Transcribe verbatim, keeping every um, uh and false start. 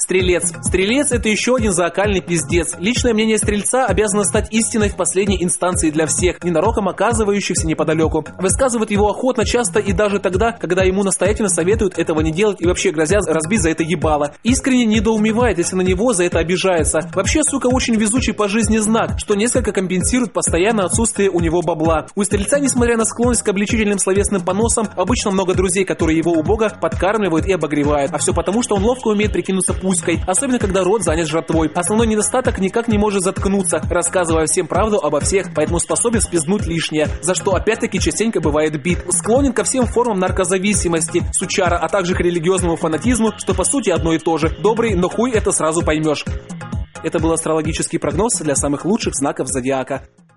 Стрелец. Стрелец – это еще один зоокальный пиздец. Личное мнение стрельца обязано стать истиной в последней инстанции для всех, ненароком оказывающихся неподалеку. Высказывает его охотно, часто и даже тогда, когда ему настоятельно советуют этого не делать и вообще грозят разбить за это ебало. Искренне недоумевает, если на него за это обижается. Вообще, сука, очень везучий по жизни знак, что несколько компенсирует постоянное отсутствие у него бабла. У стрельца, несмотря на склонность к обличительным словесным поносам, обычно много друзей, которые его убого подкармливают и обогревают. А все потому, что он ловко умеет прикинуться пуськой, особенно когда рот занят жратвой. Основной недостаток — никак не может заткнуться, рассказывая всем правду обо всех, поэтому способен спизднуть лишнее, за что опять-таки частенько бывает бит. Склонен ко всем формам наркозависимости, сучара, а также к религиозному фанатизму, что по сути одно и то же. Добрый, но хуй это сразу поймешь. Это был астрологический прогноз для самых лучших знаков зодиака.